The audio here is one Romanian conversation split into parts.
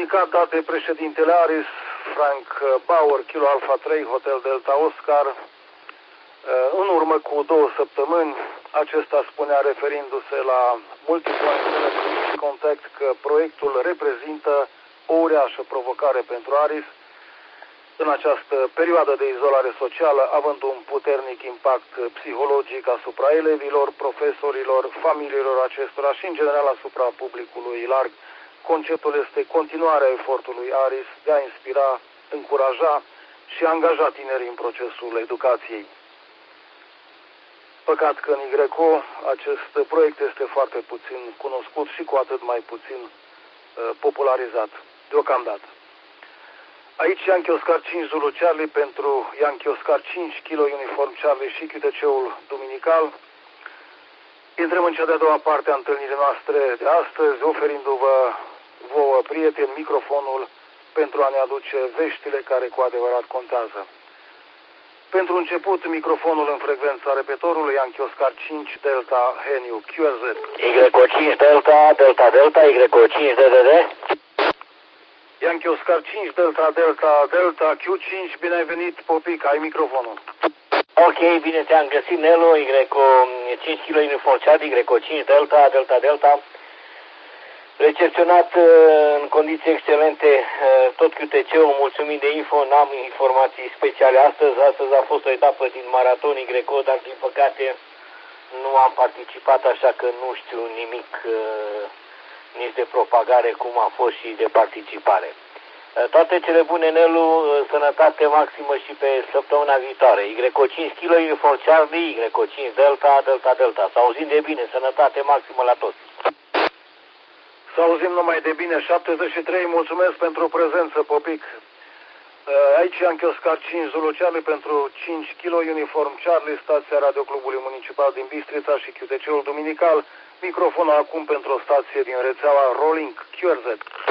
comunicat dat de președintele Aris, Frank Bauer, Kilo Alpha 3, Hotel Delta Oscar. În urmă cu 2 săptămâni, acesta spunea, referindu-se la Multipoint Electronic Contact, că proiectul reprezintă o uriașă provocare pentru Aris în această perioadă de izolare socială, având un puternic impact psihologic asupra elevilor, profesorilor, familiilor acestora și în general asupra publicului larg. Conceptul este continuarea efortului Aris de a inspira, încuraja și angaja tinerii în procesul educației. Păcat că în YO acest proiect este foarte puțin cunoscut și cu atât mai puțin popularizat deocamdată. Aici Yankee Oscar 5 Zulu Charlie pentru Yankee Oscar 5 Kilo Uniform Charlie și QTC-ul duminical. Intrăm în cea de-a doua parte a întâlnirii noastre de astăzi, oferindu-vă vouă, prieteni, microfonul pentru a ne aduce veștile care cu adevărat contează. Pentru început, microfonul în frecvența repetorului Yankee Oscar 5 Delta Heniu QRZ. YO5 Delta Delta Delta YO5 DDD. Yankee Oscar 5 Delta Delta Delta Q5, bine ai venit, Popic, ai microfonul. Ok, bine te-am găsit, Nelu, YO5 kg Uniform Charlie, YO5 Delta Delta Delta. Recepționat în condiții excelente tot QTC-ul, mulțumim de info, n-am informații speciale astăzi. Astăzi a fost o etapă din maraton YO, dar din păcate nu am participat, așa că nu știu nimic nici de propagare cum a fost și de participare. Toate cele bune, Nelu, sănătate maximă și pe săptămâna viitoare. YO5 kg Uniform Charlie, YO5 Delta Delta Delta. Să auzim de bine, sănătate maximă la toți. Să auzim numai de bine. 73, mulțumesc pentru prezență, Popic. Aici Yankee Oscar 5 Zulu Charlie pentru 5 kg Uniform Charlie, stația Radioclubului Municipal din Bistrița și QTC-ul duminical. Microfonul acum pentru o stație din rețeaua Rolling QRZ.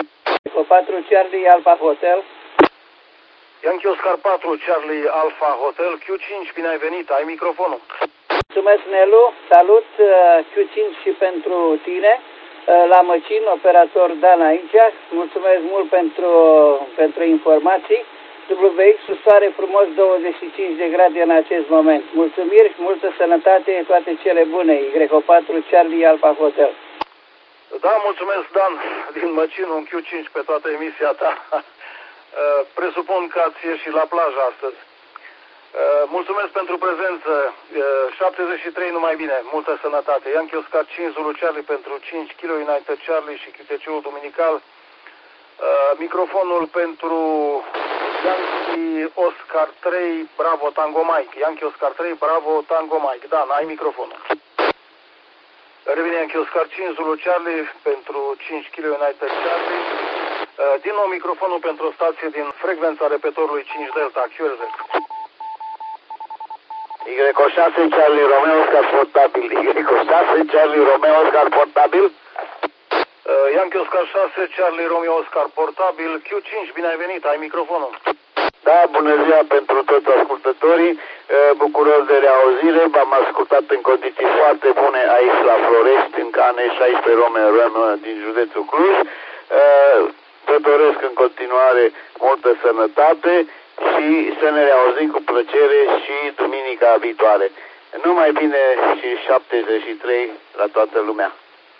4 Charlie Alpha Hotel. Yankee Oscar 4 Charlie Alpha Hotel Q5, bine ai venit, ai microfonul. Mulțumesc, Nelu, salut Q5 și pentru tine. La Măcin, operator Dan aici, mulțumesc mult pentru informații. WX, soare frumos, 25 de grade în acest moment. Mulțumiri, multă sănătate, toate cele bune. YO4 Charlie Alpha Hotel. Da, mulțumesc, Dan, din Măcin, un Q5 pe toată emisia ta. Presupun că ați ieșit la plajă astăzi. Mulțumesc pentru prezență. 73, numai bine, multă sănătate. Yankee Oscar 5 Zulu Charlie pentru 5 kg United Charlie și QTC-ul duminical. Microfonul pentru Yankee Oscar 3 Bravo Tango Mike. Yankee Oscar 3 Bravo Tango Mike. Da, ai microfonul. Revine Yankee Oscar 5 Zulu Charlie pentru 5 kg United Charlie. Din nou microfonul pentru o stație din frecvența repetorului 5 Delta QRZ. YO6 Charlie Romeo Oscar portabil. YO6 Charlie Romeo Oscar portabil. Yankee Oscar 6 Charlie Romeo Oscar portabil Q5, bine ai venit, ai microfonul. Da, bună ziua pentru toți ascultătorii, bucuros de reauzire, v-am ascultat în condiții foarte bune aici la Florești, în Cane 16 Romeo din județul Cluj. Vă doresc în continuare multă sănătate și să ne reauzim cu plăcere și duminica viitoare. Numai bine și 73 la toată lumea.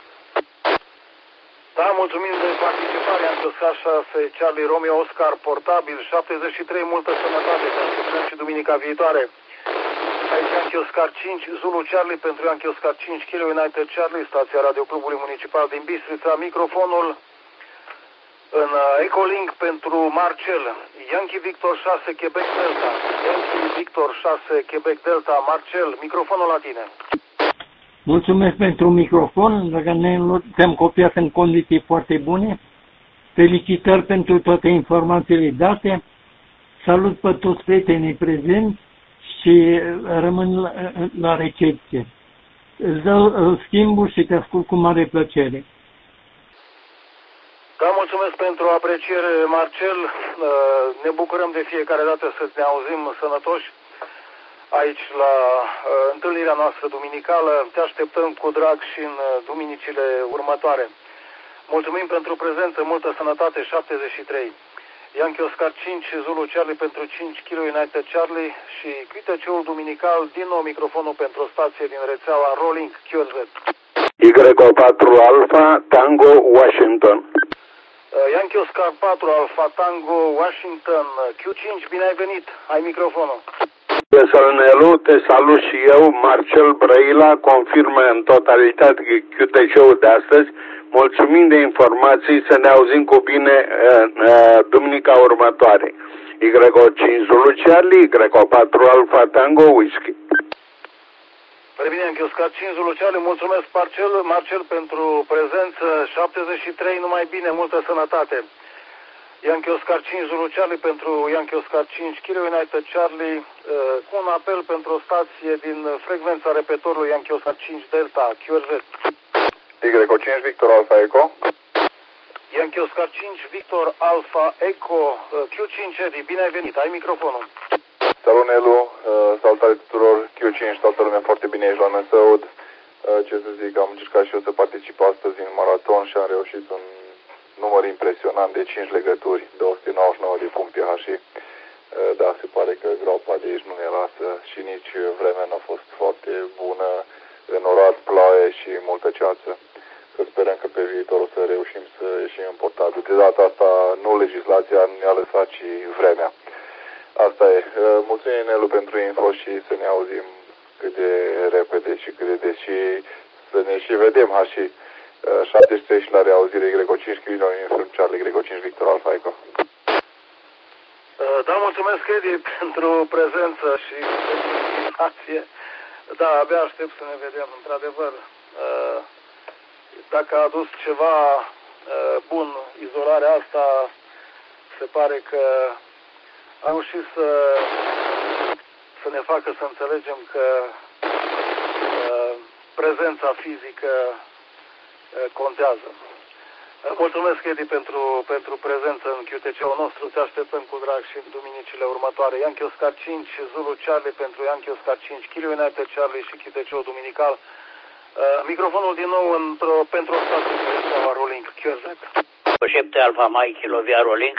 Da, mulțumim de participare. Yankee Oscar 6 Charlie Romeo Oscar portabil 73, multă sănătate pentru și duminica viitoare. Aici Yankee Oscar 5 Zulu Charlie pentru Yankee Oscar 5 kg United Charlie, stația Radioclubului Municipal din Bistrița. Microfonul în Ecolink pentru Marcel. Yankee Victor 6 Quebec Delta. Yankee Victor 6 Quebec Delta. Marcel, microfonul la tine. Mulțumesc pentru microfon, dacă te-am copiat în condiții foarte bune. Felicitări pentru toate informațiile date. Salut pe toți prietenii prezenți și rămân la recepție. Îți dau schimbul și te ascult cu mare plăcere. Da, mulțumesc pentru apreciere, Marcel. Ne bucurăm de fiecare dată să ne auzim sănătoși aici la întâlnirea noastră duminicală. Te așteptăm cu drag și în duminicile următoare. Mulțumim pentru prezență, multă sănătate, 73. Yankee Oscar 5, Zulu Charlie pentru 5 kg United Charlie și QTC-ul duminical, din nou microfonul pentru o stație din rețeaua Rolling QRZ. Y4 Alpha Tango Washington. Yankee Oscar 4 Alpha Tango Washington, Q5, bine ai venit, ai microfonul. Sălnelu, te salut și eu, Marcel Brăila, confirmă în totalitate QTC-ul de astăzi. Mulțumim de informații, să ne auzim cu bine duminica următoare. Y5 Zulu Charlie, Y4 Alpha Tango Whisky. Bine, Yankee Oscar 5 Zulu Charlie, mulțumesc Marcel pentru prezență, 73, numai bine, multă sănătate. Yankee Oscar 5 Zulu Charlie pentru Yankee Oscar 5 kg United Charlie, cu un apel pentru o stație din frecvența repetorului Yankee Oscar 5 Delta QRZ. Y5 Victor Alpha Echo. Yankee Oscar 5 Victor Alpha Echo, Q5 Eddie, bine ai venit, ai microfonul. Salut Nelu, salutare tuturor, Q5, toată lumea foarte bine aici la mine să aud. Ce să zic, am încercat și eu să particip astăzi în maraton și am reușit un număr impresionant de 5 legături, 299 de puncte și da, se pare că groapa de aici nu ne lasă și nici vremea n-a fost foarte bună, înorat, ploaie și multă ceață. Să sperăm că pe viitor o să reușim să ieșim în portabil. De data asta nu legislația ne-a lăsat, ci vremea. Asta e. Mulțumim, Nelu, pentru info și să ne auzim cât de repede și cât de des și să ne și vedem, și 73 și la reauzire, Y5 Kilo, Uniform Charlie, Y5 Victor Alpha Echo. Da, mulțumesc, Eddie, pentru prezență și invitație. Da, abia aștept să ne vedem, într-adevăr. Dacă a adus ceva bun izolarea asta, se pare că a reușit să ne facă să înțelegem că prezența fizică contează. Mulțumesc, Eddie, pentru prezență în QTC-ul nostru. Te așteptăm cu drag și în duminicile următoare. Yankee Oscar 5 Zulu Charlie pentru Yankee Oscar 5 kg United Charlie și QTC-ul duminical. Microfonul din nou pentru o stație de rețeaua Rolling QRZ. 7 Alpha Mike Kilo via Rolling.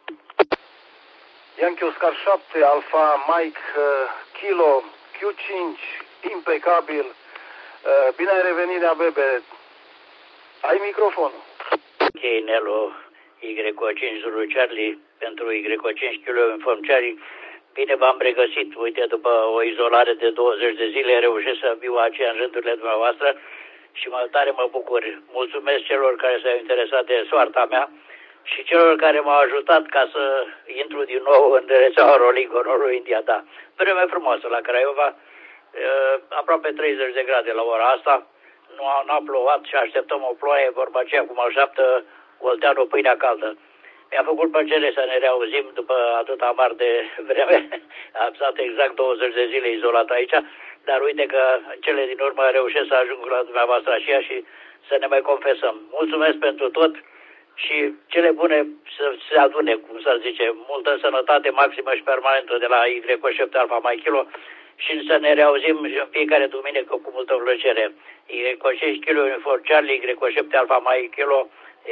Yankee Oscar 7 Alpha Mike Kilo Q5, impecabil. Bine ai revenit, Abebe. Ai microfonul. Ok, Nelu, Y5 Zulu Charlie pentru Y5 Kilo Uniform Charlie. Bine v-am regăsit. Uite, după o izolare de 20 de zile, reușesc să viu aceea în rândurile dumneavoastră și tare mă bucur. Mulțumesc celor care s-au interesat de soarta mea și celor care m-au ajutat ca să intru din nou în rețeaua Rolling Honorul India. Da, vreme frumoasă la Craiova, aproape 30 de grade la ora asta. Nu a plouat și așteptăm o ploaie, vorba aceea cum așteaptă Olteanu pâinea caldă. Mi-a făcut plăcere să ne reauzim după atâta mar de vreme. Am stat exact 20 de zile izolat aici, dar uite că în cele din urmă reușesc să ajung la dumneavoastră așa și să ne mai confesăm. Mulțumesc pentru tot și cele bune să se adune, cum să zice, multă sănătate maximă și permanentă de la Y7 Alpha Mike Kilo și să ne reauzim în fiecare duminică cu multă plăcere. Y5 Kilo Uniform Charlie, Y7 Alpha Mike Kilo,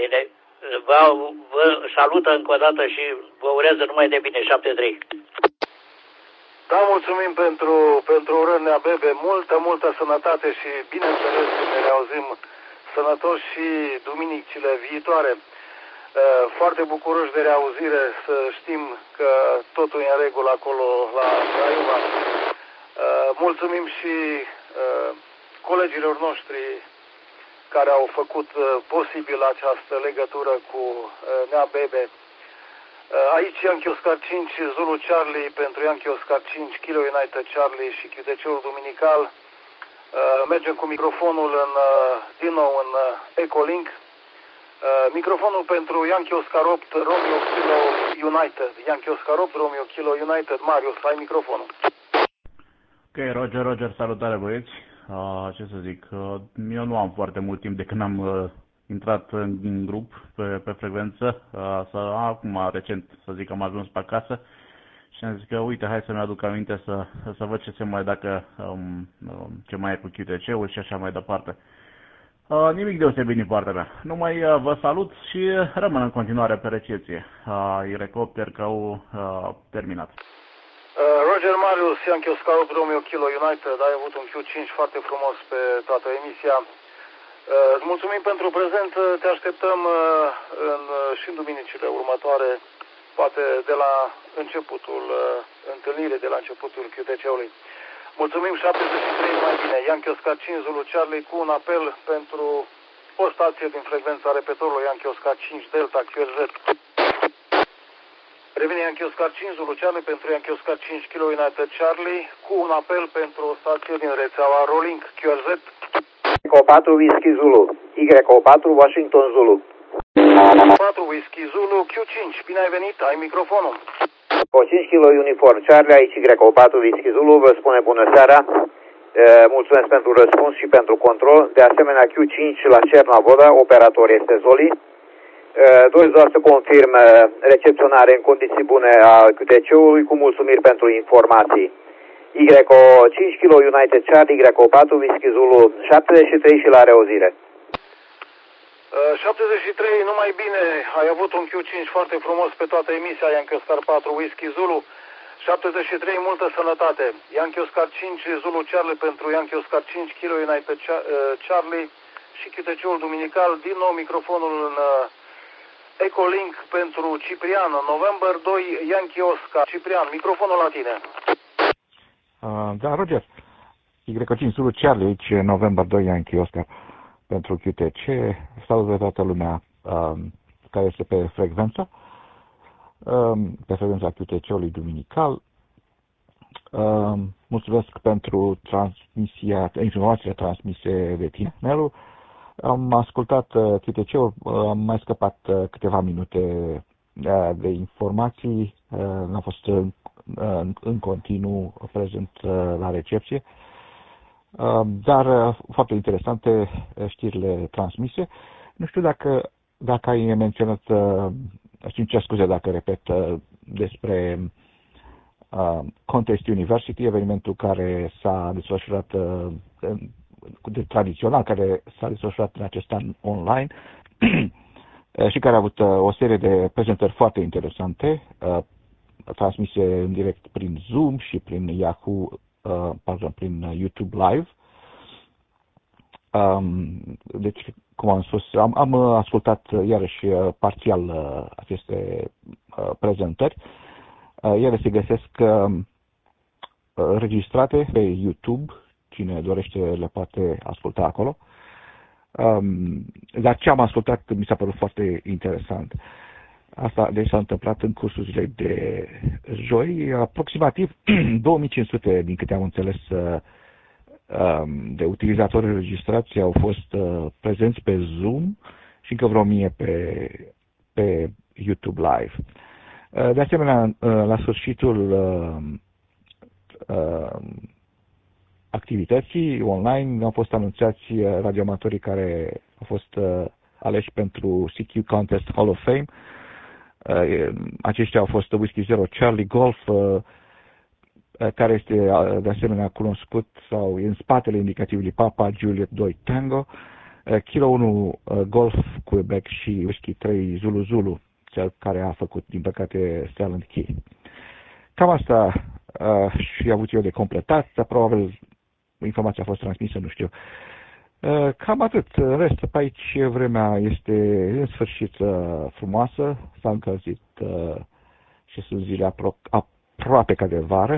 vă salută încă o dată și vă urează numai de bine, 73. Da, mulțumim pentru urări, Abebe, multă sănătate și bineînțeles că ne reauzim sănătoși și duminicile viitoare. Foarte bucuroși de reauzire, să știm că totul e în regulă acolo la Craiova. Mulțumim și colegilor noștri care au făcut posibil această legătură cu Nea Bebe. Aici Yankee Oscar 5 Zulu Charlie pentru Yankee Oscar 5 Kilo United Charlie și QTC-ul duminical. Mergem cu microfonul din nou în Ecolink. Microfonul pentru Yankee Oscar 8 Romeo Kilo United. Yankee Oscar 8 Romeo Kilo United. Marius, ai microfonul. Ok, Roger, salutare băieți. Ce să zic, eu nu am foarte mult timp de când am intrat în grup pe frecvență. Acum, recent, să zic, am ajuns pe acasă și am zis că, uite, hai să-mi aduc aminte să văd ce se mai ce mai e cu QTC-ul și așa mai departe. Nimic deosebit din partea mea. Numai vă salut și rămân în continuare pe recepție. Irecopter că au terminat. Roger Marius, Yankee Oscar 8 Romeo Kilo United, ai avut un Q5 foarte frumos pe toată emisia. Îți mulțumim pentru prezență, te așteptăm și în duminicile următoare, poate de la începutul întâlnirii, de la începutul QTC-ului. Mulțumim, 73 mai bine, Yankee Oscar 5 Zulu Charlie cu un apel pentru o stație din frecvența repetorului Yankee Oscar 5 Delta QRZ. Revine Yankee Oscar 5 Zulu Charlie pentru Yankee Oscar 5 Kilo United Charlie cu un apel pentru o stație din rețeaua Rolling QRZ. Y4 Whisky Zulu, Y4 Washington Zulu. 4 Whisky Zulu Q5, bine ai venit, ai microfonul. O 5 kg Uniform Charlie, aici Y4 Whisky Zulu, vă spune bună seara. Mulțumesc pentru răspuns și pentru control. De asemenea, Q5 la Cernavoda, operator este Zoli. Doresc doar să confirm recepționare în condiții bune a QTC-ului cu mulțumiri pentru informații. Y5 kg United Charlie, Y4 Whisky Zulu 73 și la reauzire. 73, numai bine, ai avut un Q5 foarte frumos pe toată emisia Yankee Oscar 4 Whisky Zulu. 73, multă sănătate. Yankee Oscar 5 Zulu Charlie pentru Yankee Oscar 5 Kilo United Charlie și QTC-ul duminical. Din nou microfonul în Ecolink pentru Ciprian. November 2 Yankee Oscar. Ciprian, microfonul la tine. Da, Roger. Y5 Zulu Charlie, aici November 2 Yankee Oscar pentru QTC. Salut pe toată lumea care este pe frecvență. Pe frecvența QTC-ului duminical. Mulțumesc pentru informațiile transmise de tine, Nelu. Am ascultat QTC-ul, am mai scăpat câteva minute de informații, am fost în continuu prezent la recepție, dar foarte interesante știrile transmise. Nu știu dacă ai menționat, știu ce scuze dacă repet, despre Contest University, evenimentul care s-a desfășurat tradițional, care s-a desfășurat în acest an online și care a avut o serie de prezentări foarte interesante, transmise în direct prin Zoom și prin prin YouTube Live. Deci, cum am spus, am ascultat iarăși parțial aceste prezentări. Ele se găsesc înregistrate pe YouTube. Cine dorește le poate asculta acolo. Dar ce am ascultat mi s-a părut foarte interesant. Asta deci s-a întâmplat în cursurile de joi. Aproximativ 2500, din câte am înțeles, de utilizatori înregistrați au fost prezenți pe Zoom și încă vreo 1000 pe YouTube Live. De asemenea, la sfârșitul activității online au fost anunțați radioamatorii care au fost aleși pentru CQ Contest Hall of Fame. Aceștia au fost Whisky Zero Charlie Golf, care este de asemenea cunoscut sau în spatele indicativului Papa Juliet 2 Tango, Kilo 1 Golf Quebec și Whisky 3 Zulu Zulu, cel care a făcut din păcate Silent Key. Cam asta și am avut eu de completat, dar probabil informația a fost transmisă, nu știu. Cam atât. În rest, pe aici vremea este în sfârșit frumoasă, s-a încălzit și sunt zile aproape ca de vară.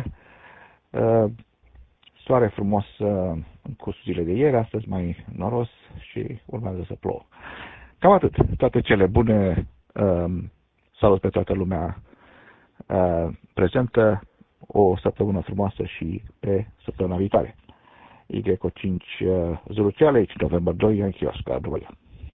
Soare frumos în cursul zilei de ieri, astăzi mai noros și urmează să plouă. Cam atât. Toate cele bune. Salut pe toată lumea prezentă. O săptămână frumoasă și pe săptămâna viitoare. Y5 Zulu Charlie, November 2 Yankee Oscar, după